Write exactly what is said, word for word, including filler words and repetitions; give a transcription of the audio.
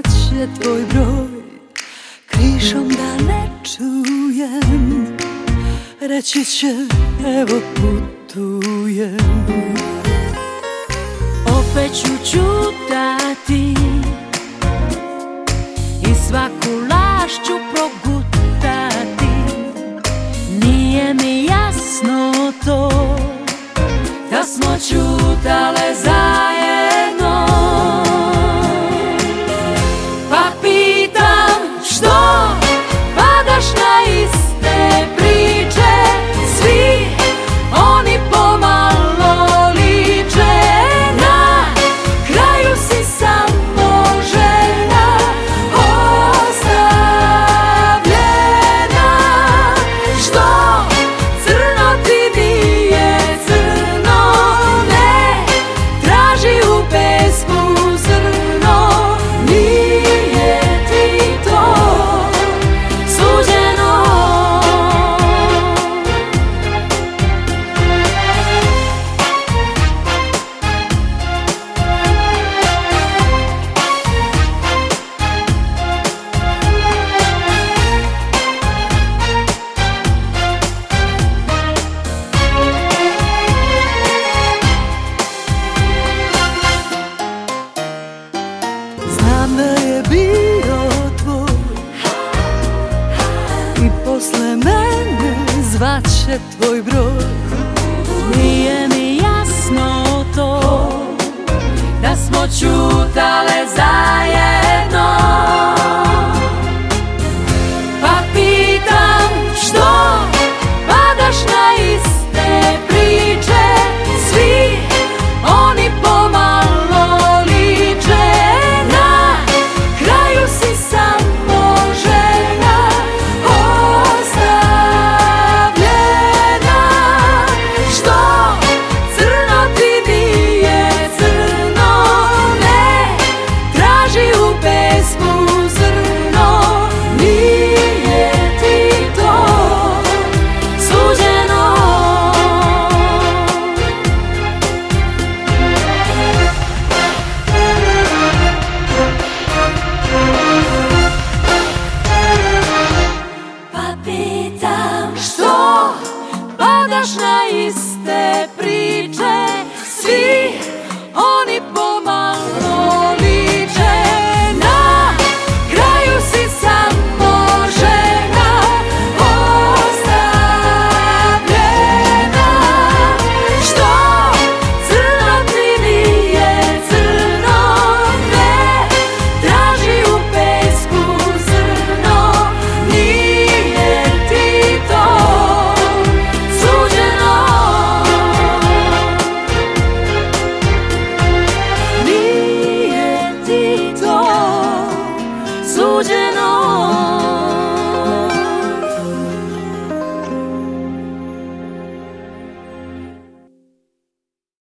zvaće tvoj broj, krišom da ne čujem, reći će evo putujem. Opet ću čutati i svaku laž ću progutati. Nije mi jasno to da smo čutale zajedno, pa pitam što padaš na iste priče. Svi oni pomalo liče, na kraju si samo žena ostavljena. Što crno ti nije crno, ne traži u pesmu zrno. Nije ti to suđeno. Znam da je bio tvoj i posle mene zvaće tvoj broj. Nije mi jasno to da smo čutale zajedno,